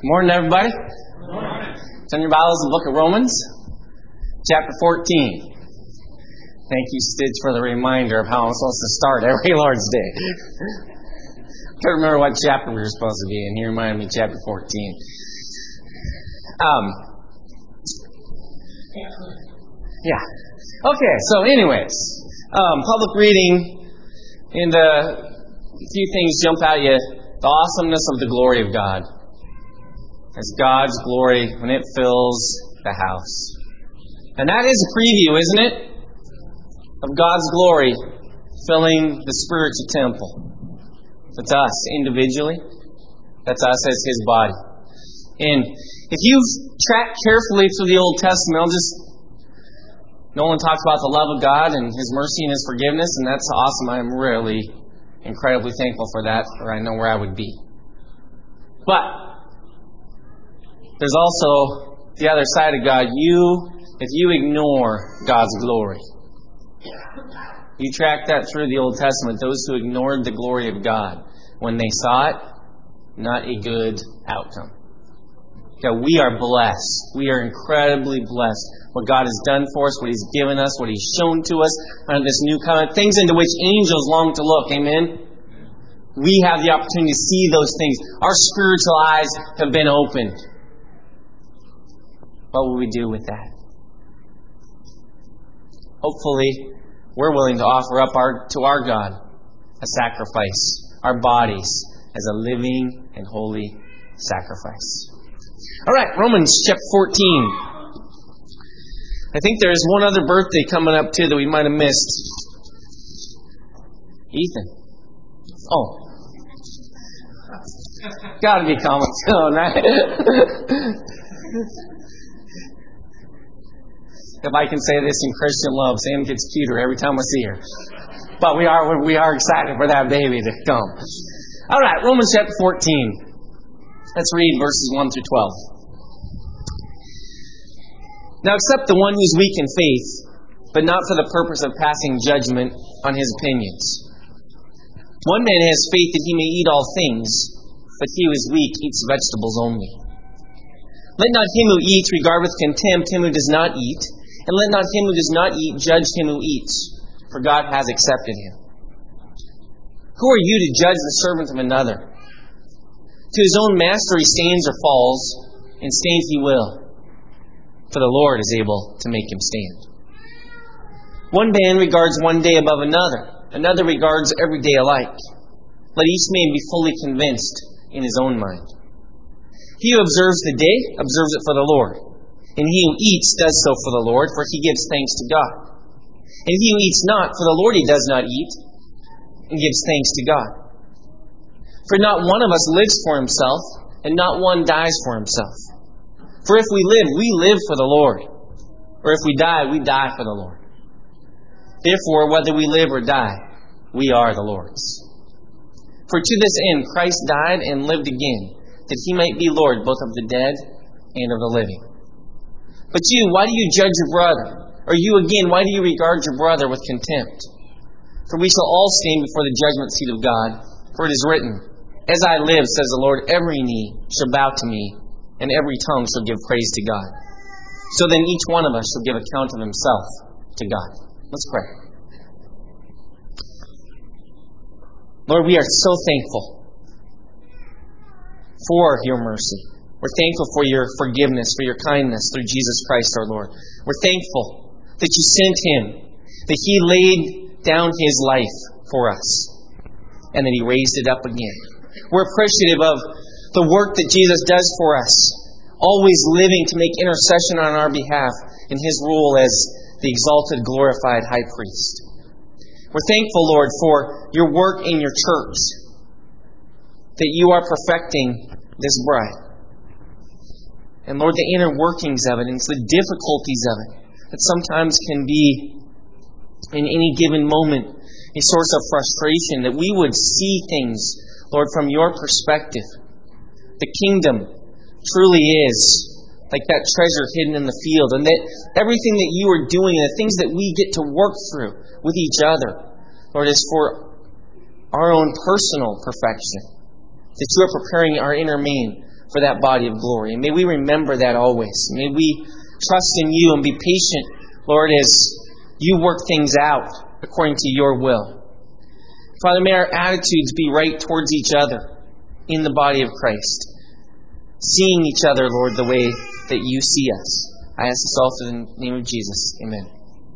Morning, everybody. Turn your Bibles to the book of Romans, chapter 14. Thank you, Stitch, for the reminder of how I'm supposed to start every Lord's Day. I can't remember what chapter we were supposed to be in. He reminded me, chapter 14. Okay, so anyways, public reading, and a few things jump out at you. The awesomeness of the glory of God. As God's glory when it fills the house. And that is a preview, isn't it? Of God's glory filling the spiritual temple. That's us individually. That's us as His body. And if you've tracked carefully through the Old Testament, Nolan talks about the love of God and His mercy and His forgiveness, and that's awesome. I'm really incredibly thankful for that, or I know where I would be. But there's also the other side of God. If you ignore God's glory, you track that through the Old Testament. Those who ignored the glory of God when they saw it, not a good outcome. Okay, we are blessed. We are incredibly blessed. What God has done for us, what He's given us, what He's shown to us under this new covenant, things into which angels long to look. Amen? We have the opportunity to see those things. Our spiritual eyes have been opened. What will we do with that? Hopefully, we're willing to offer up to our God a sacrifice, our bodies as a living and holy sacrifice. All right, Romans chapter 14. I think there's one other birthday coming up too that we might have missed. Ethan. Oh. Gotta be common tone, right? If I can say this in Christian love, Sam gets cuter every time I see her. But we are excited for that baby to come. All right, Romans chapter 14. Let's read verses 1 through 12. Now accept the one who is weak in faith, but not for the purpose of passing judgment on his opinions. One man has faith that he may eat all things, but he who is weak eats vegetables only. Let not him who eats regard with contempt him who does not eat, and let not him who does not eat judge him who eats, for God has accepted him. Who are you to judge the servant of another? To his own master he stands or falls, and stand he will, for the Lord is able to make him stand. One man regards one day above another regards every day alike. Let each man be fully convinced in his own mind. He who observes the day observes it for the Lord. And he who eats does so for the Lord, for he gives thanks to God. And he who eats not, for the Lord he does not eat, and gives thanks to God. For not one of us lives for himself, and not one dies for himself. For if we live for the Lord. Or if we die for the Lord. Therefore, whether we live or die, we are the Lord's. For to this end Christ died and lived again, that he might be Lord both of the dead and of the living. But you, why do you judge your brother? Or you again, why do you regard your brother with contempt? For we shall all stand before the judgment seat of God. For it is written, As I live, says the Lord, every knee shall bow to me, and every tongue shall give praise to God. So then each one of us shall give account of himself to God. Let's pray. Lord, we are so thankful for your mercy. We're thankful for your forgiveness, for your kindness through Jesus Christ our Lord. We're thankful that you sent Him, that He laid down His life for us, and that He raised it up again. We're appreciative of the work that Jesus does for us, always living to make intercession on our behalf in His role as the exalted, glorified high priest. We're thankful, Lord, for your work in your church, that you are perfecting this bride. And Lord, the inner workings of it, and the difficulties of it, that sometimes can be, in any given moment, a source of frustration, that we would see things, Lord, from your perspective. The kingdom truly is like that treasure hidden in the field, and that everything that you are doing, and the things that we get to work through with each other, Lord, is for our own personal perfection. That you are preparing our inner man for that body of glory. And may we remember that always. May we trust in you and be patient, Lord, as you work things out according to your will. Father, may our attitudes be right towards each other in the body of Christ, seeing each other, Lord, the way that you see us. I ask this all in the name of Jesus. Amen.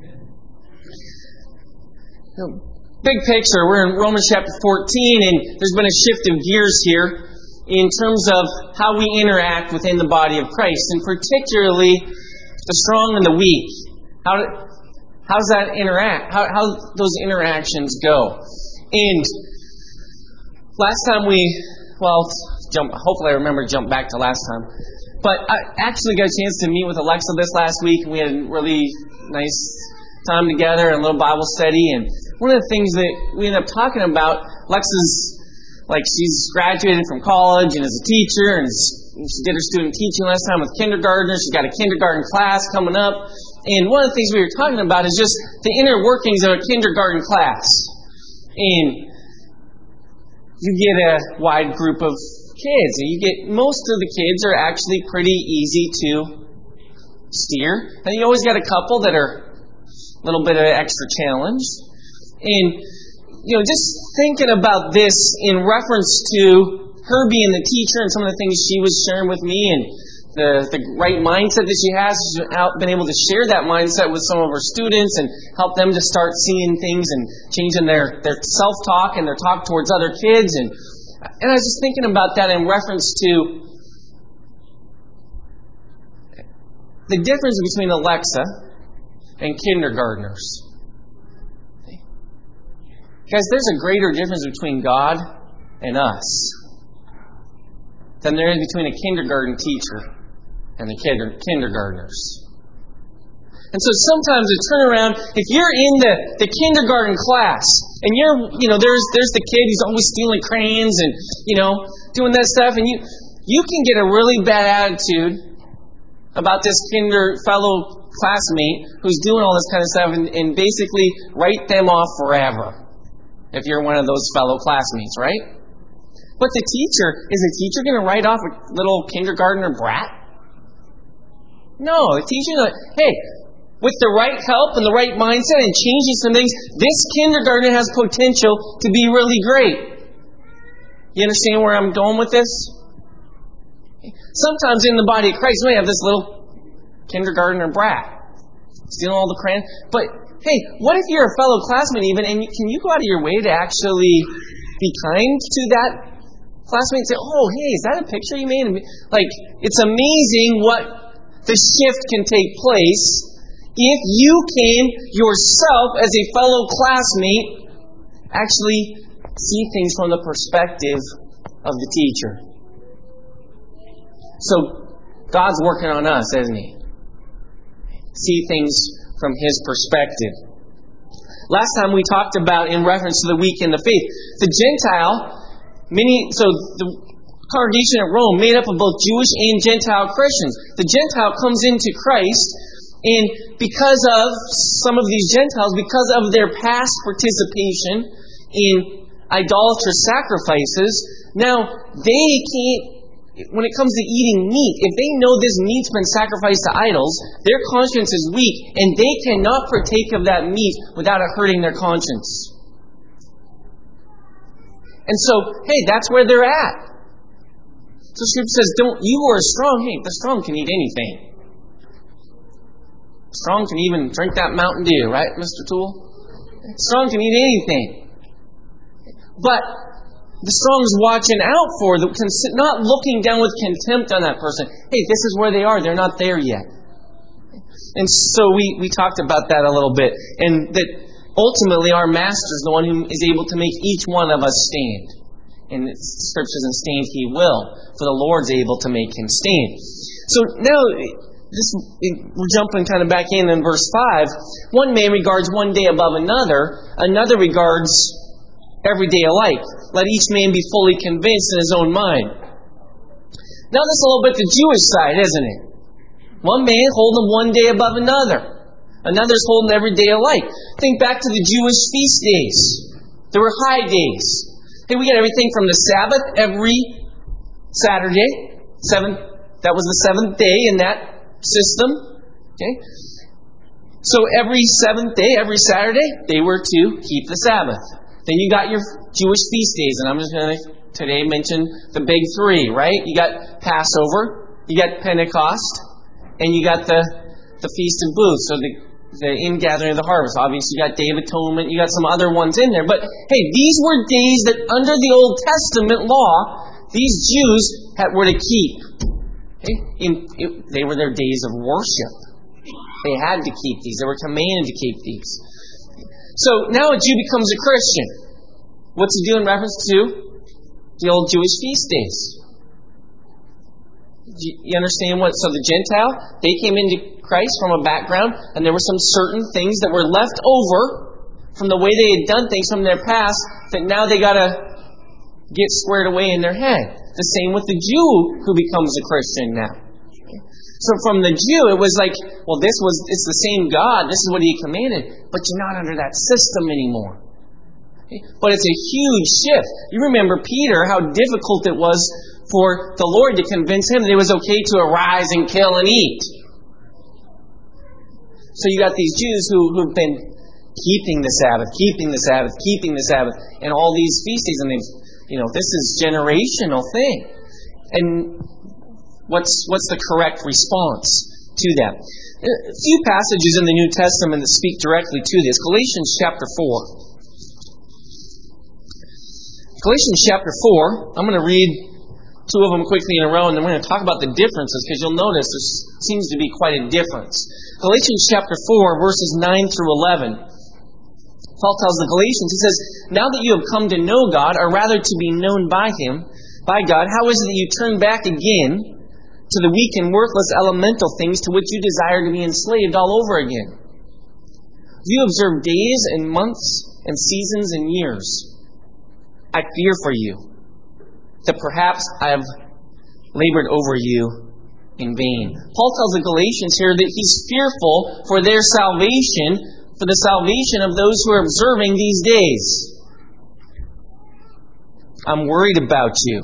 Big picture, we're in Romans chapter 14, and there's been a shift of gears here in terms of how we interact within the body of Christ, and particularly the strong and the weak. How does that interact? How those interactions go? And last time hopefully I remember to jump back to last time. But I actually got a chance to meet with Alexa this last week, and we had a really nice time together and a little Bible study. And one of the things that we ended up talking about, Alexa's she's graduated from college and is a teacher, and she did her student teaching last time with kindergartners. She's got a kindergarten class coming up. And one of the things we were talking about is just the inner workings of a kindergarten class. And you get a wide group of kids, and most of the kids are actually pretty easy to steer. And you always got a couple that are a little bit of an extra challenge. And just thinking about this in reference to her being the teacher and some of the things she was sharing with me, and the right mindset that she has, she's been able to share that mindset with some of her students and help them to start seeing things and changing their self-talk and their talk towards other kids. And I was just thinking about that in reference to the difference between Alexa and kindergartners. Guys, there's a greater difference between God and us than there is between a kindergarten teacher and the kindergartners. And so sometimes a turnaround, if you're in the kindergarten class and there's the kid who's always stealing crayons and doing that stuff, and you can get a really bad attitude about this fellow classmate who's doing all this kind of stuff and basically write them off forever if you're one of those fellow classmates, right? But is the teacher going to write off a little kindergartner brat? No, the teacher's like, hey, with the right help and the right mindset and changing some things, this kindergarten has potential to be really great. You understand where I'm going with this? Sometimes in the body of Christ, we have this little kindergartner brat stealing all the crayons. But hey, what if you're a fellow classmate even, and can you go out of your way to actually be kind to that classmate and say, oh, hey, is that a picture you made? It's amazing what the shift can take place if you can yourself, as a fellow classmate, actually see things from the perspective of the teacher. So God's working on us, isn't He? See things from His perspective. Last time we talked about, in reference to the weak in the faith, the Gentile, the congregation at Rome made up of both Jewish and Gentile Christians. The Gentile comes into Christ, and because of some of these Gentiles, because of their past participation in idolatrous sacrifices, now they can't, when it comes to eating meat, if they know this meat's been sacrificed to idols, their conscience is weak, and they cannot partake of that meat without it hurting their conscience. And so, hey, that's where they're at. So Scripture says, you who are strong, hey, the strong can eat anything. Strong can even drink that Mountain Dew, right, Mr. Toole? Strong can eat anything. But the strong's watching out for, not looking down with contempt on that person. Hey, this is where they are. They're not there yet. And so we talked about that a little bit. And that ultimately our Master is the one who is able to make each one of us stand. And the Scripture says, and stand He will, for the Lord's able to make him stand. So now, we're jumping kind of back in verse 5. One man regards one day above another regards every day alike. Let each man be fully convinced in his own mind. Now this is a little bit the Jewish side, isn't it? One man holding one day above another. Another's holding every day alike. Think back to the Jewish feast days. There were high days. Hey, we get everything from the Sabbath every Saturday That was the seventh day in that system. Okay? So every seventh day, every Saturday, they were to keep the Sabbath. Then you got your Jewish feast days, and I'm just going to today mention the big three, right? You got Passover, you got Pentecost, and you got the Feast of Booths, so the ingathering of the harvest. Obviously, you got Day of Atonement, you got some other ones in there. But hey, these were days that under the Old Testament law, these Jews were to keep. Okay? They were their days of worship. They had to keep these. They were commanded to keep these. So now a Jew becomes a Christian. What's he do in reference to the old Jewish feast days? You understand what? So the Gentile, they came into Christ from a background, and there were some certain things that were left over from the way they had done things from their past that now they got to get squared away in their head. The same with the Jew who becomes a Christian now. So from the Jew, it was like, well, it's the same God. This is what He commanded. But you're not under that system anymore. But it's a huge shift. You remember Peter, how difficult it was for the Lord to convince him that it was okay to arise and kill and eat. So you got these Jews who've been keeping the Sabbath, and all these feast days, and this is generational thing. And what's the correct response to that? A few passages in the New Testament that speak directly to this. Galatians chapter 4. Galatians chapter 4, I'm going to read two of them quickly in a row, and then we're going to talk about the differences, because you'll notice there seems to be quite a difference. Galatians chapter 4, verses 9 through 11. Paul tells the Galatians, he says, "Now that you have come to know God, or rather to be known by Him, by God, how is it that you turn back again to the weak and worthless elemental things to which you desire to be enslaved all over again? You observe days and months and seasons and years. I fear for you, that perhaps I have labored over you in vain." Paul tells the Galatians here that he's fearful for their salvation, for the salvation of those who are observing these days. I'm worried about you,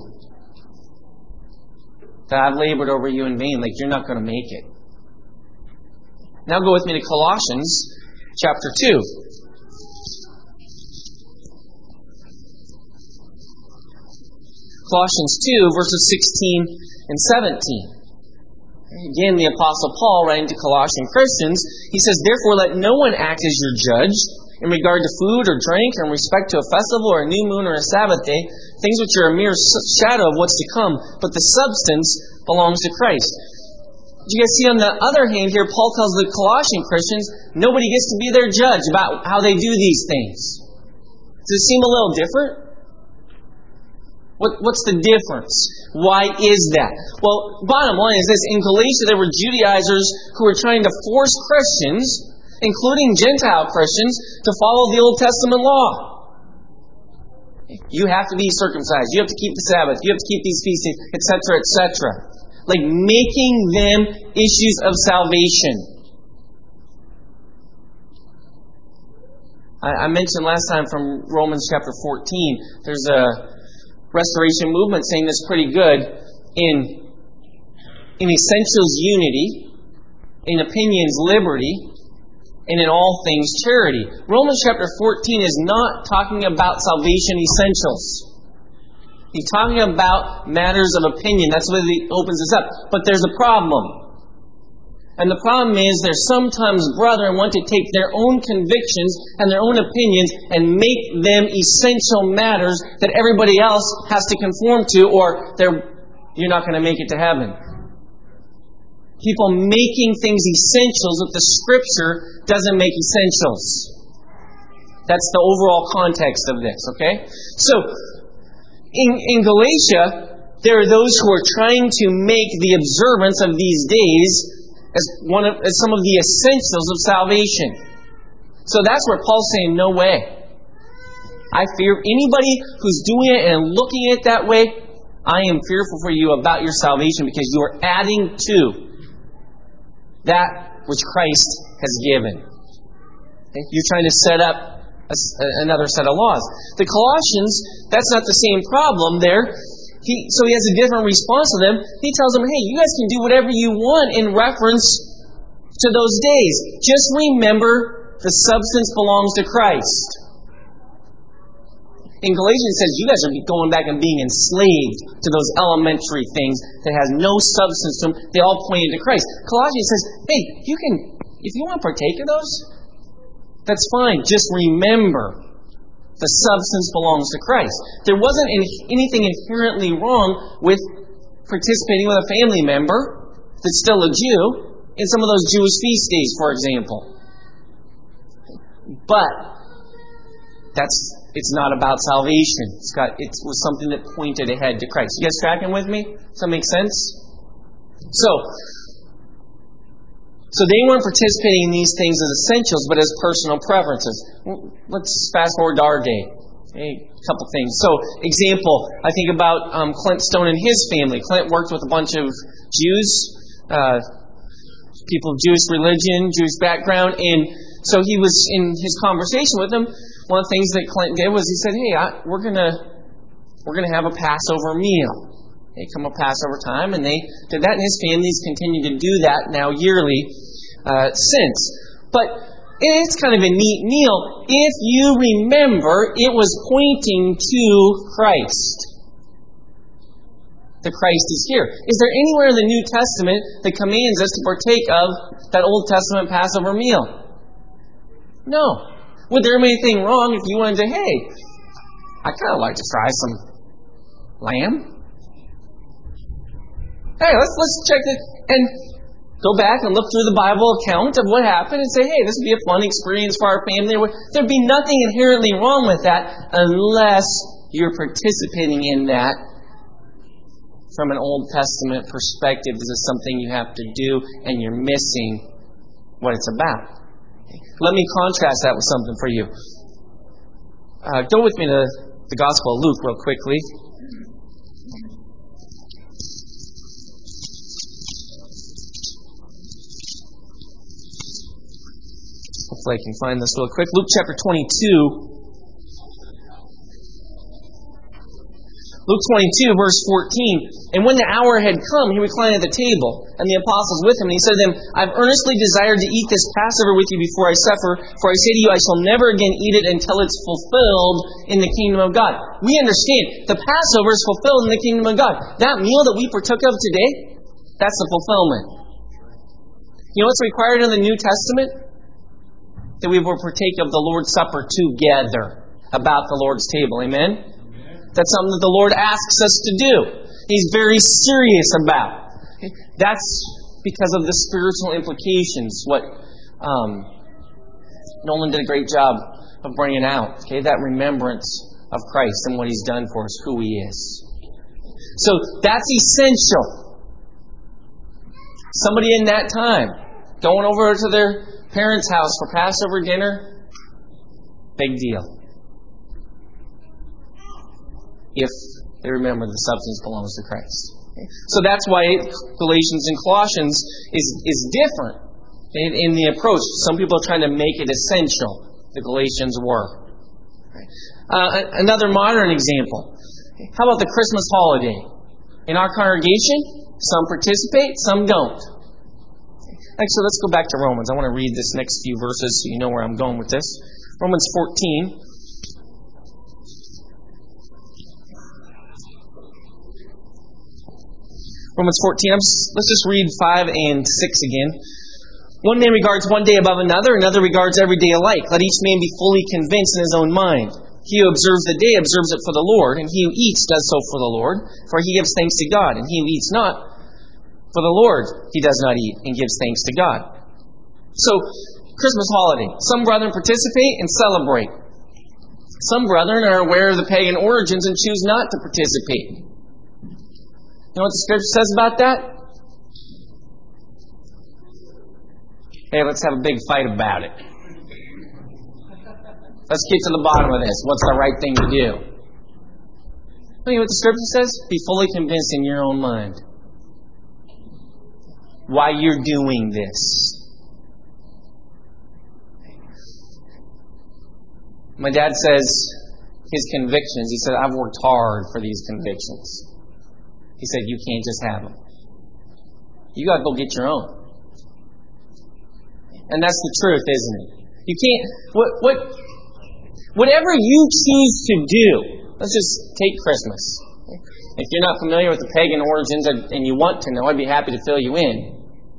that I've labored over you in vain, like you're not going to make it. Now go with me to Colossians chapter 2. Colossians 2, verses 16 and 17. Again, the Apostle Paul, writing to Colossian Christians, he says, "Therefore let no one act as your judge in regard to food or drink, in respect to a festival or a new moon or a Sabbath day, things which are a mere shadow of what's to come, but the substance belongs to Christ." You guys see, on the other hand here, Paul tells the Colossian Christians, nobody gets to be their judge about how they do these things. Does it seem a little different? What's the difference? Why is that? Well, bottom line is this. In Galatia, there were Judaizers who were trying to force Christians, including Gentile Christians, to follow the Old Testament law. You have to be circumcised. You have to keep the Sabbath. You have to keep these feast days, etc., etc. Like making them issues of salvation. I mentioned last time from Romans chapter 14, there's a Restoration movement saying this pretty good in essentials unity, in opinions liberty, and in all things charity. Romans chapter 14 is not talking about salvation essentials. He's talking about matters of opinion. That's where he opens this up. But there's a problem. And the problem is there's sometimes brethren want to take their own convictions and their own opinions and make them essential matters that everybody else has to conform to, or you're not going to make it to heaven. People making things essentials that the Scripture doesn't make essentials. That's the overall context of this, okay? So, in Galatia, there are those who are trying to make the observance of these days as some of the essentials of salvation. So that's where Paul's saying, no way. I fear anybody who's doing it and looking at it that way, I am fearful for you about your salvation, because you are adding to that which Christ has given. Okay? You're trying to set up another set of laws. The Colossians, that's not the same problem there. So he has a different response to them. He tells them, hey, you guys can do whatever you want in reference to those days. Just remember the substance belongs to Christ. In Galatians it says you guys are going back and being enslaved to those elementary things that has no substance to them. They all pointed to Christ. Colossians says, hey, you can, if you want to partake of those, that's fine. Just remember the substance belongs to Christ. There wasn't anything inherently wrong with participating with a family member that's still a Jew in some of those Jewish feast days, for example. But it's not about salvation. It was something that pointed ahead to Christ. You guys tracking with me? Does that make sense? So they weren't participating in these things as essentials, but as personal preferences. Let's fast forward to our day. A couple things. So, example, I think about Clint Stone and his family. Clint worked with a bunch of Jews, people of Jewish religion, Jewish background, and so he was in his conversation with them. One of the things that Clint did was he said, "Hey, we're gonna have a Passover meal. They come up Passover time," and they did that, and his family's continued to do that now yearly since. But it's kind of a neat meal. If you remember, it was pointing to Christ. The Christ is here. Is there anywhere in the New Testament that commands us to partake of that Old Testament Passover meal? No. Would there be anything wrong if you wanted to, hey, I kind of like to try some lamb? Hey, let's check it and go back and look through the Bible account of what happened and say, hey, this would be a fun experience for our family. There'd be nothing inherently wrong with that unless you're participating in that from an Old Testament perspective. This is something you have to do and you're missing what it's about. Let me contrast that with something for you. Go with me to the Gospel of Luke real quickly. Hopefully I can find this real quick. Luke chapter 22. Luke 22, verse 14. And when the hour had come, he reclined at the table, and the apostles with him. And he said to them, I've earnestly desired to eat this Passover with you before I suffer, for I say to you, I shall never again eat it until it's fulfilled in the kingdom of God. We understand the Passover is fulfilled in the kingdom of God. That meal that we partook of today, that's the fulfillment. You know what's required in the New Testament? That we will partake of the Lord's Supper together about the Lord's table. Amen? That's something that the Lord asks us to do. He's very serious about. That's because of the spiritual implications. What Nolan did a great job of bringing out. Okay, that remembrance of Christ and what He's done for us, who He is. So that's essential. Somebody in that time going over to their parents' house for Passover dinner, big deal. If they remember the substance belongs to Christ. So that's why Galatians and Colossians is different in the approach. Some people are trying to make it essential. The Galatians were. Another modern example. How about the Christmas holiday? In our congregation, some participate, some don't. Actually, let's go back to Romans. I want to read this next few verses so you know where I'm going with this. Romans 14. Romans 14, let's just read 5 and 6 again. One man regards one day above another regards every day alike. Let each man be fully convinced in his own mind. He who observes the day observes it for the Lord, and he who eats does so for the Lord, for he gives thanks to God. And he who eats not for the Lord, he does not eat, and gives thanks to God. So, Christmas holiday. Some brethren participate and celebrate. Some brethren are aware of the pagan origins and choose not to participate. You know what the Scripture says about that? Hey, let's have a big fight about it. Let's get to the bottom of this. What's the right thing to do? You know what the Scripture says? Be fully convinced in your own mind why you're doing this. My dad says his convictions, he said, I've worked hard for these convictions. He said, you can't just have them. You got to go get your own. And that's the truth, isn't it? You can't... Whatever you choose to do, let's just take Christmas. If you're not familiar with the pagan origins and you want to know, I'd be happy to fill you in.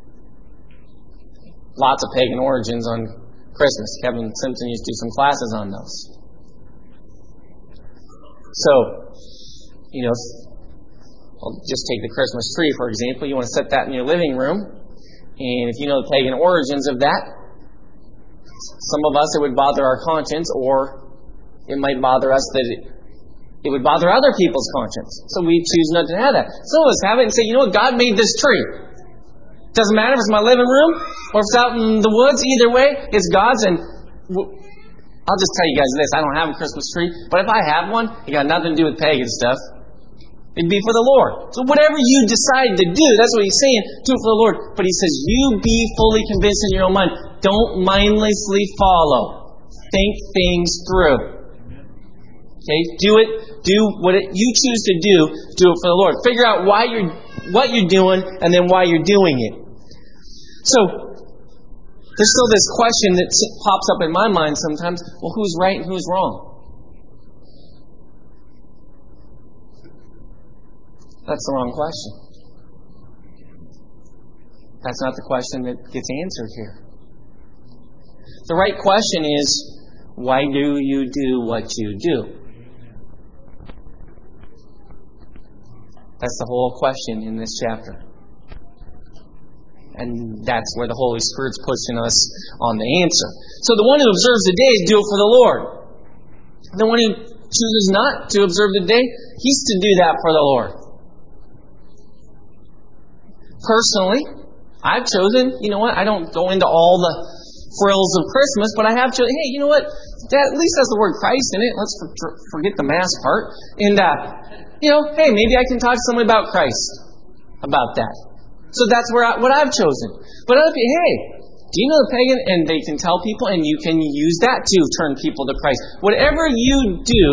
Lots of pagan origins on Christmas. Kevin Simpson used to do some classes on those. So, I'll just take the Christmas tree, for example. You want to set that in your living room. And if you know the pagan origins of that, some of us it would bother our conscience, or it might bother us that it would bother other people's conscience. So we choose not to have that. Some of us have it and say, God made this tree. Doesn't matter if it's my living room or if it's out in the woods. Either way, it's God's. And I'll just tell you guys this. I don't have a Christmas tree. But if I have one, it got nothing to do with pagan stuff. It'd be for the Lord. So whatever you decide to do, that's what he's saying, do it for the Lord. But he says, you be fully convinced in your own mind. Don't mindlessly follow. Think things through. Okay? Do it. Do what you choose to do. Do it for the Lord. Figure out what you're doing and then why you're doing it. So, there's still this question that pops up in my mind sometimes. Well, who's right and who's wrong? That's the wrong question. That's not the question that gets answered here. The right question is, why do you do what you do? That's the whole question in this chapter. And that's where the Holy Spirit's pushing us on the answer. So the one who observes the day, do it for the Lord. The one who chooses not to observe the day, he's to do that for the Lord. Personally, I've chosen, I don't go into all the frills of Christmas, but I have chosen, hey, that at least has the word Christ in it. Let's forget the Mass part. And, hey, maybe I can talk to somebody about Christ, about that. So that's what I've chosen. But other people, hey, do you know the pagan? And they can tell people, and you can use that to turn people to Christ. Whatever you do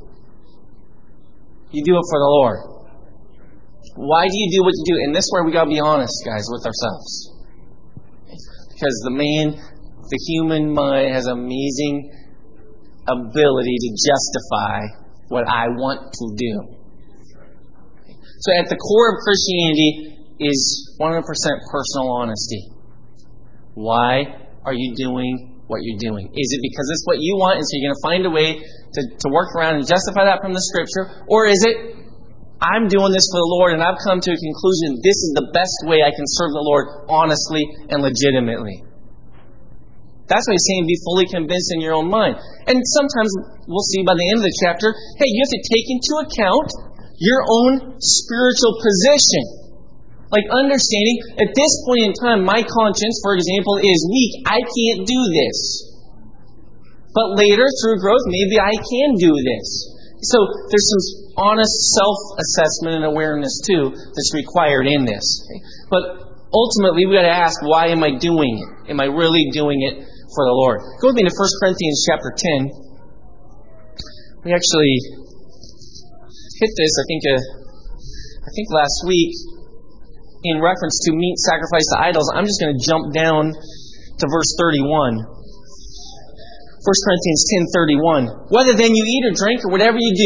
it for the Lord. Why do you do what you do? And this is where we got to be honest, guys, with ourselves. Because the human mind has amazing ability to justify what I want to do. So at the core of Christianity is 100% personal honesty. Why are you doing what you're doing? Is it because it's what you want and so you're going to find a way to work around and justify that from the Scripture? Or is it, I'm doing this for the Lord and I've come to a conclusion this is the best way I can serve the Lord honestly and legitimately? That's why he's saying be fully convinced in your own mind. And sometimes we'll see by the end of the chapter, hey, you have to take into account your own spiritual position. Like understanding, at this point in time, my conscience, for example, is weak. I can't do this. But later, through growth, maybe I can do this. So there's some honest self-assessment and awareness, too, that's required in this. But ultimately, we've got to ask, why am I doing it? Am I really doing it for the Lord? Go with me to 1 Corinthians chapter 10. We actually hit this, I think last week, in reference to meat sacrificed to idols. I'm just going to jump down to verse 31. 1 Corinthians 10:31. Whether then you eat or drink or whatever you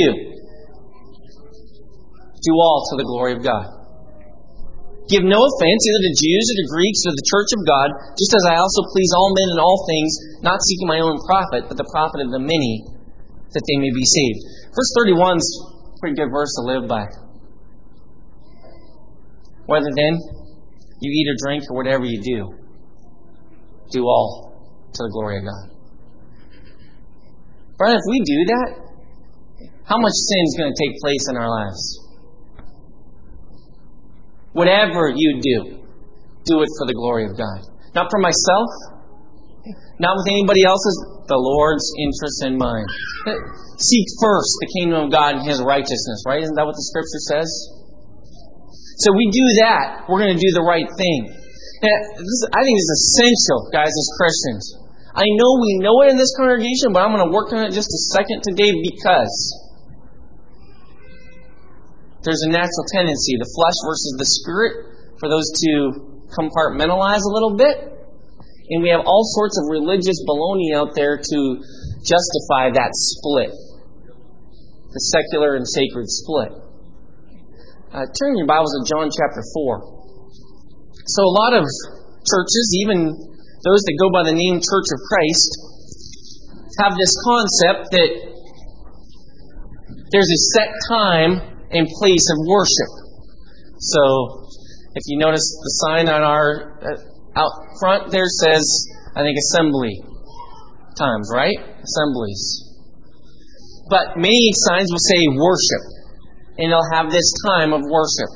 do all to the glory of God. Give no offense either to Jews or to Greeks or the church of God, just as I also please all men in all things, not seeking my own profit, but the profit of the many, that they may be saved. Verse 31 is a pretty good verse to live by. Whether then you eat or drink or whatever you do all to the glory of God. Brother, if we do that, how much sin is going to take place in our lives? Whatever you do it for the glory of God. Not for myself, not with anybody else's, the Lord's interest in mind. Seek first the kingdom of God and His righteousness, right? Isn't that what the Scripture says? So we do that, we're going to do the right thing. I think it's essential, guys, as Christians. I know we know it in this congregation, but I'm going to work on it just a second today because There's a natural tendency, the flesh versus the spirit, for those to compartmentalize a little bit. And we have all sorts of religious baloney out there to justify that split. The secular and sacred split. Turn your Bibles to John chapter 4. So a lot of churches, even those that go by the name Church of Christ, have this concept that there's a set time and place of worship. So if you notice the sign on our out front there says, I think, assembly times, right? Assemblies. But many signs will say worship. And they'll have this time of worship.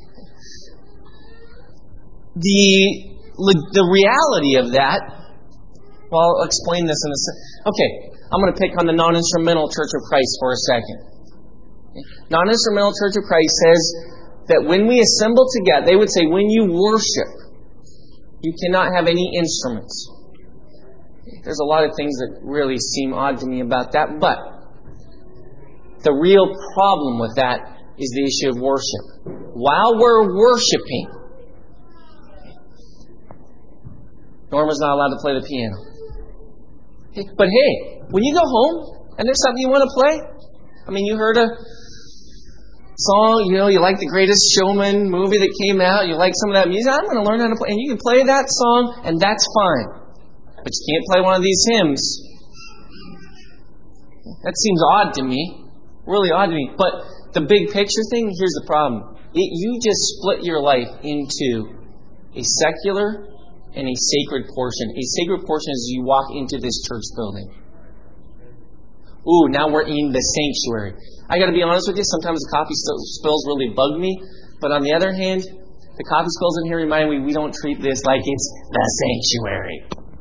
The reality of that, well, I'll explain this in a second. Okay, I'm going to pick on the non-instrumental Church of Christ for a second. Non-instrumental Church of Christ says that when we assemble together, they would say when you worship, you cannot have any instruments. There's a lot of things that really seem odd to me about that, but the real problem with that is the issue of worship. While we're worshiping, Norma's not allowed to play the piano. But hey, when you go home and there's something you want to play, I mean, you heard a song, you like The Greatest Showman movie that came out, you like some of that music, I'm going to learn how to play. And you can play that song, and that's fine. But you can't play one of these hymns. That seems odd to me. Really odd to me. But the big picture thing, here's the problem. You just split your life into a secular and a sacred portion. A sacred portion is you walk into this church building. Ooh, now we're in the sanctuary. I got to be honest with you, sometimes the coffee spills really bug me. But on the other hand, the coffee spills in here remind me we don't treat this like it's the sanctuary.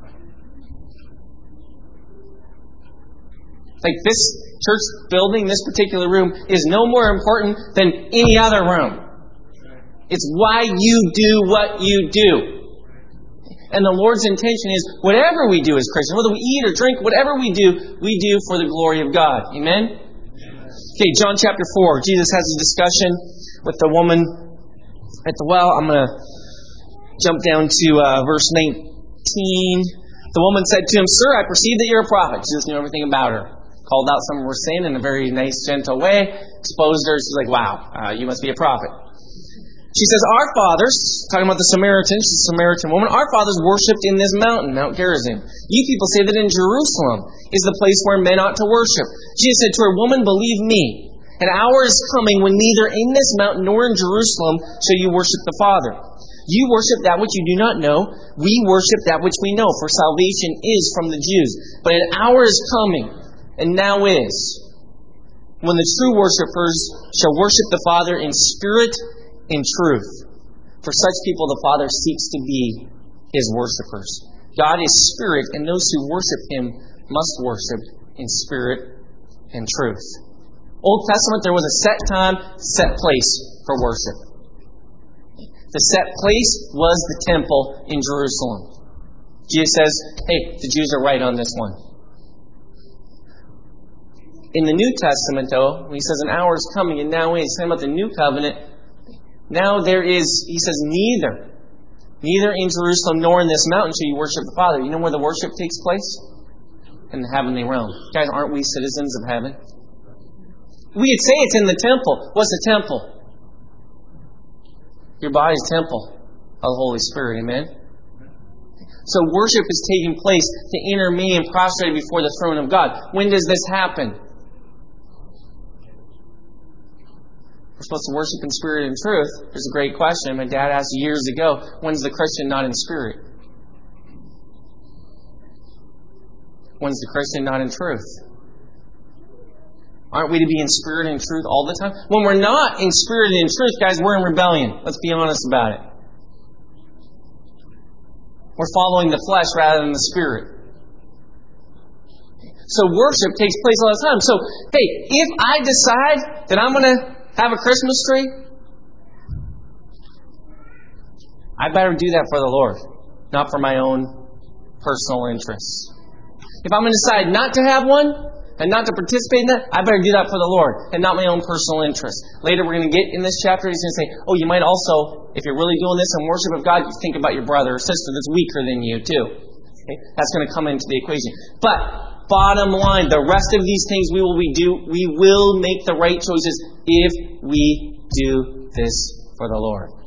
Like this church building, this particular room, is no more important than any other room. It's why you do what you do. And the Lord's intention is whatever we do as Christians, whether we eat or drink, whatever we do for the glory of God. Amen? Okay, John chapter 4. Jesus has a discussion with the woman at the well. I'm going to jump down to verse 19. The woman said to him, Sir, I perceive that you're a prophet. Jesus knew everything about her. Called out some of her sin in a very nice, gentle way. Exposed her. She's like, wow, you must be a prophet. She says, our fathers, talking about the Samaritan, she's a Samaritan woman, our fathers worshipped in this mountain, Mount Gerizim. You people say that in Jerusalem is the place where men ought to worship. Jesus said to her, Woman, believe me, an hour is coming when neither in this mountain nor in Jerusalem shall you worship the Father. You worship that which you do not know. We worship that which we know, for salvation is from the Jews. But an hour is coming, and now is, when the true worshipers shall worship the Father in spirit in truth. For such people the Father seeks to be His worshipers. God is spirit, and those who worship Him must worship in spirit and truth. Old Testament, there was a set time, set place for worship. The set place was the temple in Jerusalem. Jesus says, hey, the Jews are right on this one. In the New Testament, though, when He says an hour is coming and now is, He's talking about the new covenant. Now there is, He says, neither in Jerusalem nor in this mountain shall you worship the Father. You know where the worship takes place? In the heavenly realm. Guys, aren't we citizens of heaven? We could say it's in the temple. What's the temple? Your body's temple of the Holy Spirit. Amen? So worship is taking place to enter me and prostrate before the throne of God. When does this happen? We're supposed to worship in spirit and truth. There's a great question my dad asked years ago. When's the Christian not in spirit? When's the Christian not in truth? Aren't we to be in spirit and truth all the time? When we're not in spirit and in truth, guys, we're in rebellion. Let's be honest about it. We're following the flesh rather than the spirit. So worship takes place all the time. So, hey, if I decide that I'm going to have a Christmas tree, I better do that for the Lord, not for my own personal interests. If I'm going to decide not to have one, and not to participate in that, I better do that for the Lord and not my own personal interest. Later we're going to get in this chapter, he's going to say, oh, you might also, if you're really doing this in worship of God, you think about your brother or sister that's weaker than you too. Okay? That's going to come into the equation. But bottom line, the rest of these things we will make the right choices if we do this for the Lord.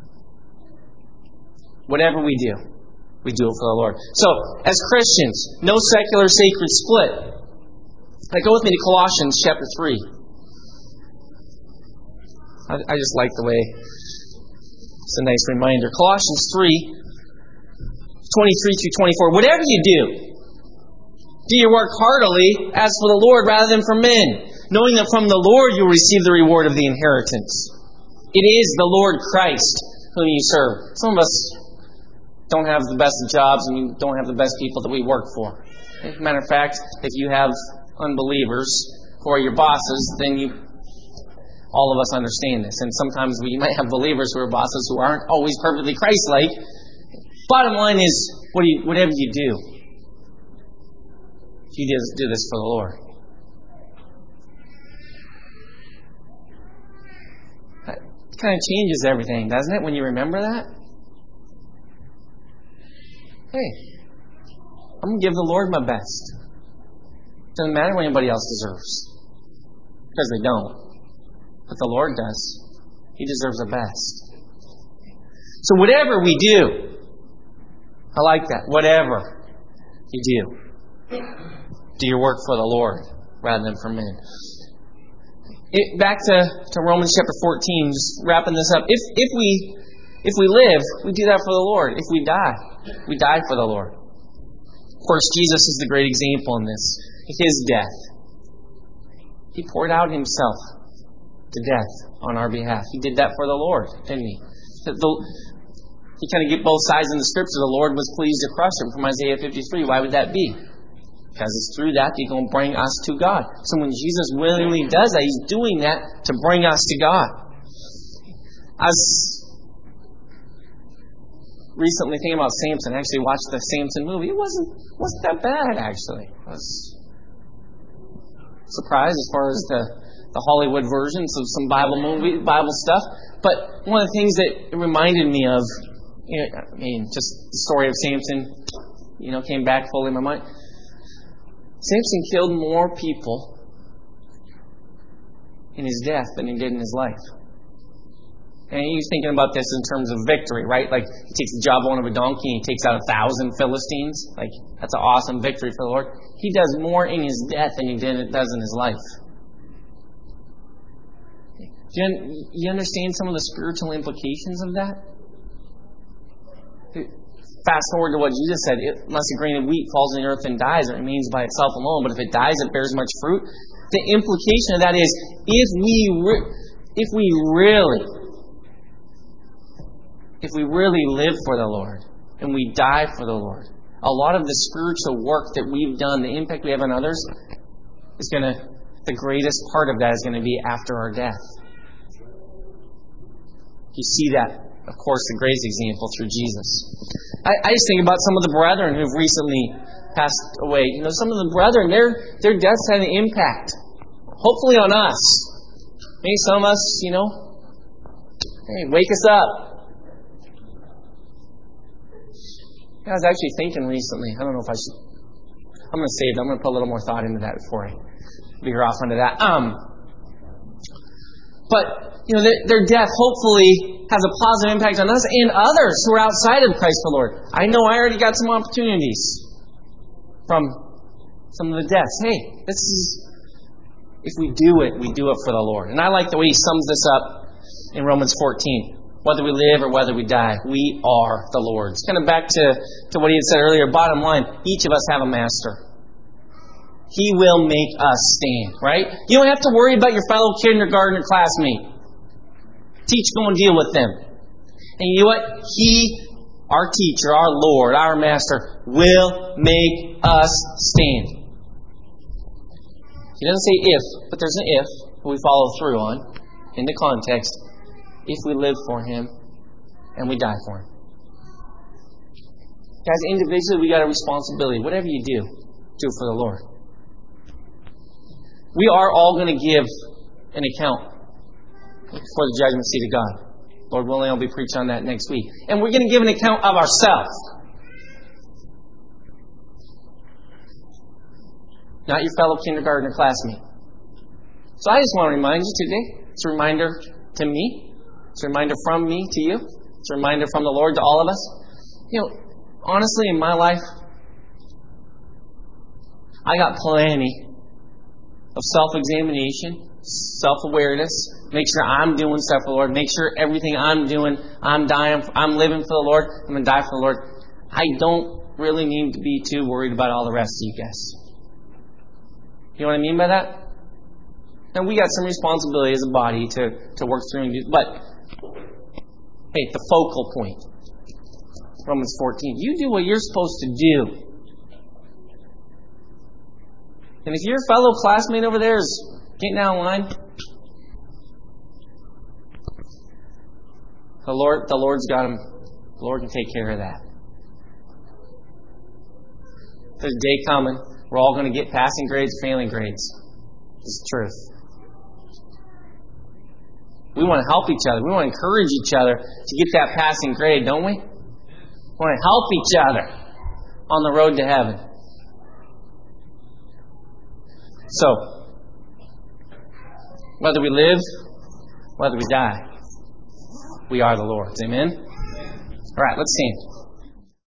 Whatever we do it for the Lord. So, as Christians, no secular sacred split. Go with me to Colossians chapter 3. I just like the way it's a nice reminder. Colossians 3, 23 through 24. Whatever you do your work heartily as for the Lord rather than for men, knowing that from the Lord you will receive the reward of the inheritance. It is the Lord Christ whom you serve. Some of us don't have the best of jobs and we don't have the best people that we work for. As a matter of fact, if you have unbelievers who are your bosses, then all of us understand this. And sometimes you might have believers who are bosses who aren't always perfectly Christ-like. Bottom line is, whatever you do, you do this for the Lord. That kind of changes everything, doesn't it, when you remember that? Hey, I'm going to give the Lord my best. Doesn't matter what anybody else deserves. Because they don't. But the Lord does. He deserves the best. So whatever we do, I like that. Whatever you do your work for the Lord rather than for men. Back to Romans chapter 14, just wrapping this up. If we live, we do that for the Lord. If we die for the Lord. Of course, Jesus is the great example in this. His death. He poured out himself to death on our behalf. He did that for the Lord, didn't he? You kind of get both sides in the scripture. The Lord was pleased to crush him from Isaiah 53. Why would that be? Because it's through that He's going to bring us to God. So when Jesus willingly does that, He's doing that to bring us to God. I was recently thinking about Samson. I actually watched the Samson movie. It wasn't that bad, actually. I was surprised as far as the Hollywood versions of some Bible stuff. But one of the things that it reminded me of, just the story of Samson, came back fully in my mind. Samson killed more people in his death than he did in his life. And he's thinking about this in terms of victory, right? Like, he takes the jawbone of a donkey and he takes out 1,000 Philistines. Like, that's an awesome victory for the Lord. He does more in his death than he does in his life. Do you understand some of the spiritual implications of that? Fast forward to what Jesus said, unless a grain of wheat falls in the earth and dies, it remains by itself alone. But if it dies, it bears much fruit. The implication of that is, if we really live for the Lord and we die for the Lord, a lot of the spiritual work that we've done, the impact we have on others, the greatest part of that is going to be after our death. You see that, of course, the greatest example through Jesus. I just think about some of the brethren who've recently passed away. Some of the brethren, their deaths had an impact. Hopefully on us. Maybe some of us, hey, wake us up. I was actually thinking recently, I don't know if I'm going to save it. I'm going to put a little more thought into that before I veer off onto that. But their death hopefully has a positive impact on us and others who are outside of Christ the Lord. I know I already got some opportunities from some of the deaths. Hey, if we do it for the Lord. And I like the way he sums this up in Romans 14. Whether we live or whether we die, we are the Lord's. Kind of back to what he had said earlier. Bottom line, each of us have a master. He will make us stand, right? You don't have to worry about your fellow kindergarten or classmate. Teach, go and deal with them. And you know what? He, our teacher, our Lord, our Master, will make us stand. He doesn't say if, but there's an if that we follow through on in the context. If we live for Him and we die for Him. Guys, individually we got a responsibility. Whatever you do for the Lord. We are all going to give an account for the judgment seat of God. Lord willing, I'll be preaching on that next week. And we're going to give an account of ourselves. Not your fellow kindergartner classmate. So I just want to remind you today. It's a reminder to me. It's a reminder from me to you. It's a reminder from the Lord to all of us. Honestly, in my life, I got plenty of self-examination, self-awareness, make sure I'm doing stuff for the Lord, make sure everything I'm doing, I'm living for the Lord, I'm going to die for the Lord. I don't really need to be too worried about all the rest of you guys. You know what I mean by that? And we got some responsibility as a body to work through and do, but hey, the focal point. Romans 14. You do what you're supposed to do. And if your fellow classmate over there is getting out of line, the Lord's got him. The Lord can take care of that. There's a day coming. We're all going to get passing grades, failing grades. It's the truth. We want to help each other. We want to encourage each other to get that passing grade, don't we? We want to help each other on the road to heaven. So, whether we live, whether we die, we are the Lord's. Amen? All right, let's stand.